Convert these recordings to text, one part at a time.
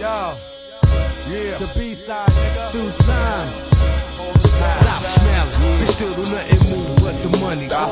Yo, yeah, the B-side, nigga. 2 times. Stop smelling. They still do nothing move but the money. Yeah,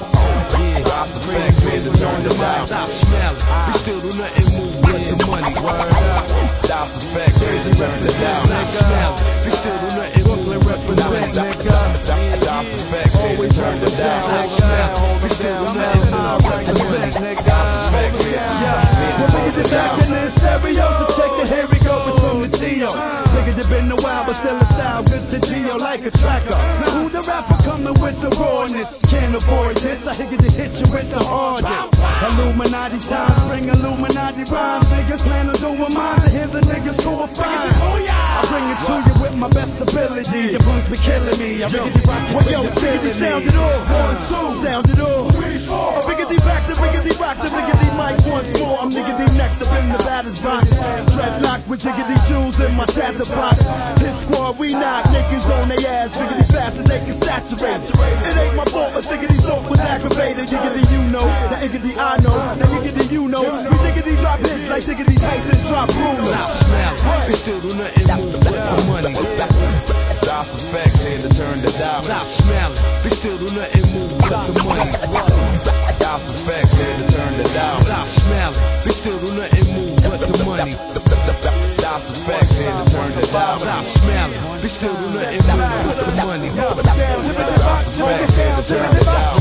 crazy moving on the mind. Stop smelling. They still do nothing move but the money. Word up. Stop effects. Crazy represent. Stop smelling. They still do nothing move. Represent, nigga. Stop effects. Always turn it down. Stop smelling. They still do nothing move but the money. Stop effects. We'll get back in the stereo, so check it. Here we go. It's from the Geo. Nigga, you been a while, but still a style good to Geo like a tracker. Now who the rapper coming with the rawness? Can't avoid this. I hit you with the hardest. Illuminati times bring Illuminati rhymes. Niggas plan on doing mine. To hear the niggas who are fine. I bring it to you with my best ability. Your blues be killing me. I riggedy rock it. Yo, riggedy sound it all. 1, 2, sound it all. Riggedy back to riggedy rock the riggedy mic once more. I'm niggedy next up in the batter's box. Dreadlock with jiggedy jewels in my tather box. His squad, we knock niggas on their ass. Riggedy fast as they can saturate. It ain't my fault, but niggedy thought was aggravated. Yiggedy you know, the iggedy I know, the yiggedy you know. We niggedy drop hits like niggedy Tyson drop rulers. Stop smelling. They still do nothing move but the money. Stop effects here to turn the dial. Stop smelling. They still do nothing move but the money. Stop effects here to turn the dial. Stop smelling. They still do nothing move but the money. Stop effects here to turn the dial. Stop smelling. They still do nothing move but the money. Stop effects here to turn the dial.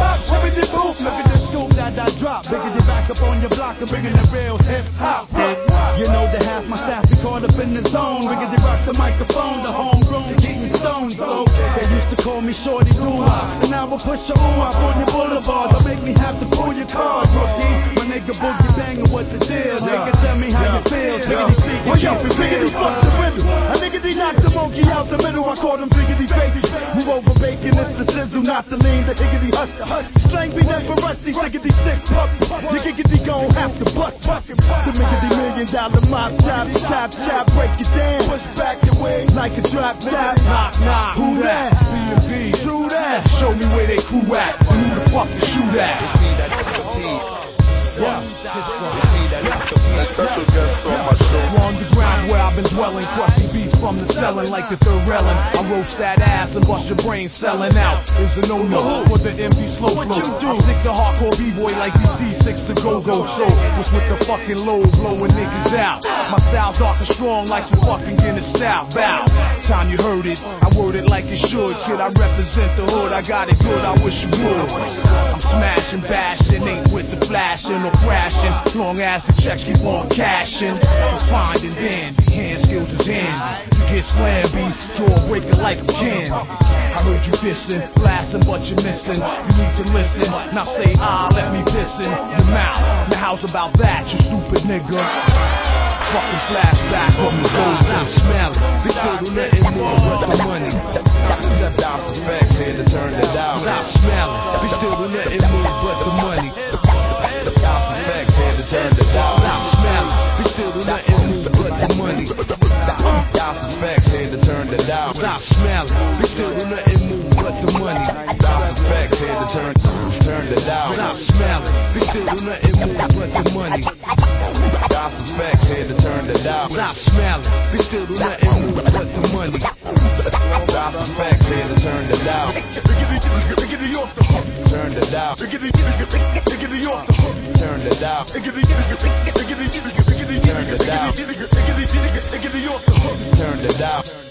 Look at the scoop that I drop. Biggity back up on your block and bringing the real hip hop. You know that half my staff be caught up in the zone. Riggedy rock the microphone, the homegrown getting stoned. So they used to call me Shorty Doo-Wop, and now I push your ooh-wop on your boulevard. Don't make me have to pull your card, rookie. My nigga boogie banging, what the deal? Nigga, tell me how you feel. Biggity speak, well, yo, biggity fuck the riddle. A niggity knocked the monkey out the middle. I called him biggity baby. Move over bacon, it's the sizzle, not the lean. The higgity hustle. Slang be never rusty, siggity sick pup. You giggity gon' have to bust. The miggity $1 million mop chop, break it down. Push back your way like a drop top. Knock, who that? B&B, true that. Show me where they crew at, and who the fuck you shoot at. Special guest on my show. On the ground where I've been dwelling, crusty beats from the selling like the third relin. I roast that ass and bust your brain selling out. Is a no-no for the MD slow flow. I stick to hardcore b-boy like DC6 the go-go show. What's with the fucking low blowing niggas out? My style dark and strong like some fucking Guinness style. Bow. Time you heard it, I word it like it should. Kid, I represent the hood, I got it good, I wish you would. I'm smashing, bashing, ain't with the flashing or crashing. Long as the checks keep on cashing. It's finding then, hand skills is in. You get slammy, jaw breaker like a Ken. I heard you dissing, blasting, but you're missing. You need to listen, now say let me piss in your mouth. Now how's about that, you stupid nigga? Fucking flashback from the gold, not smelling. They still do nothing more but the money. Stop effects here to turn the dial. Stop smelling. They still do nothing more but the money. Stop effects here to turn the dial. Stop smelling. They still do nothing more but the money. Stop effects here to turn the dial. Stop smelling. They still do nothing more but the money. Stop effects here to turn the dial. Stop smelling. They still do nothing more but the money. Stop effects here to turn the dial. Stop smelling. They still do nothing more but the money. Stop effects here to turn the dial. Turn the dial. Turn the dial. Turn the dial. Turn the dial.